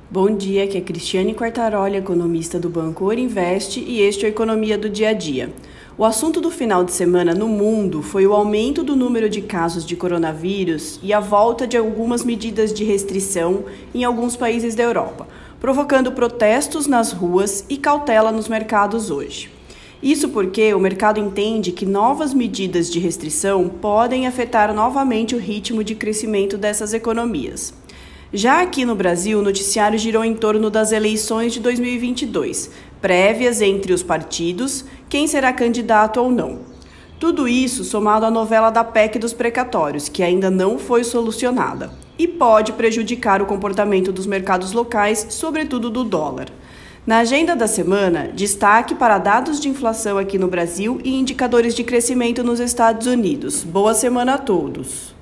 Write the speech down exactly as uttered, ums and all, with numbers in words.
Bom dia, aqui é Cristiane Quartaroli, economista do Banco Orinvest, e este é o Economia do Dia a Dia. O assunto do final de semana no mundo foi o aumento do número de casos de coronavírus e a volta de algumas medidas de restrição em alguns países da Europa, provocando protestos nas ruas e cautela nos mercados hoje. Isso porque o mercado entende que novas medidas de restrição podem afetar novamente o ritmo de crescimento dessas economias. Já aqui no Brasil, o noticiário girou em torno das eleições de dois mil e vinte e dois, prévias entre os partidos, quem será candidato ou não. Tudo isso somado à novela da P E C dos precatórios, que ainda não foi solucionada, e pode prejudicar o comportamento dos mercados locais, sobretudo do dólar. Na agenda da semana, destaque para dados de inflação aqui no Brasil e indicadores de crescimento nos Estados Unidos. Boa semana a todos!